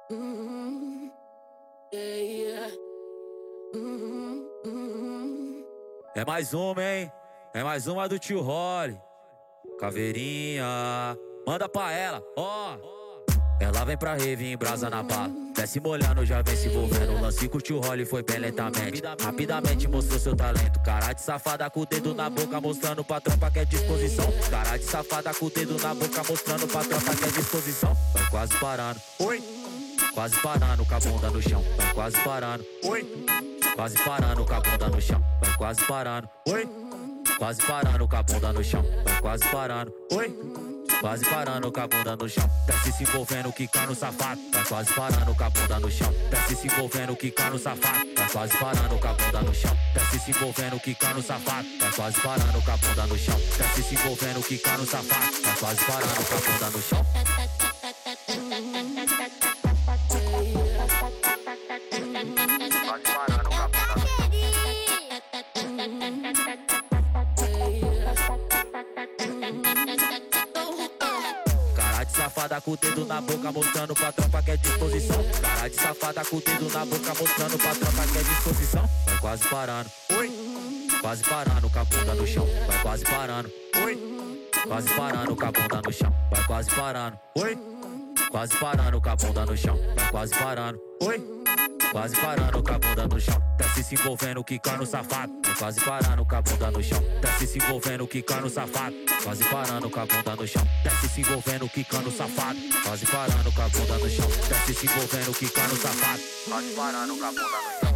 Mm, yeah, yeah. É mais uma, hein? É mais uma do tio Holly. Caveirinha, manda pra ela, ó. Ela vem pra rave em brasa na bala. Desce molhando, já vem se envolvendo. O lance com o tio Holly foi bem lentamente. Rapidamente mostrou seu talento. Cara de safada com o dedo na boca, mostrando pra tropa que é disposição. Cara de safada com o dedo na boca, mostrando pra tropa que é disposição. Vai quase parando, oi. Quase parando com a bunda no chão. Vai quase parando, oi. Quase parando com a bunda no chão. Vai quase parando, oi. Quase parando com a bunda no chão. Vai quase parando, oi. Quase parando com a bunda no chão. Desce se envolvendo, quicando safado. Vai quase parando com a bunda no chão. Desce se envolvendo, quicando safado. Vai quase parando com a bunda no chão. Desce se envolvendo, quicando safado. Vai quase parando com a bunda no chão. Desce se envolvendo, quicando safado. Vai quase parando com a bunda no chão. Cara de safada com o dedo na boca, mostrando pra tropa que é disposição. Cara de safada com o dedo na boca, mostrando pra tropa que é disposição. Vai quase parando, oi. Quase parando com a bunda no chão. Vai quase parando, oi. Quase parando com a bunda no chão. Vai quase parando, oi. Quase parando com a bunda no chão. Vai quase parando, oi. Quase parando com a bunda no chão. Desce se envolvendo, quicando safado. Vai quase parando com a bunda no chão. Desce se envolvendo, quicando safado. Quase parando com a bunda no chão. Desce se envolvendo, quicando safado. Quase parando com a bunda no chão. Desce se envolvendo, quicando safado. Quase parando com a bunda no chão.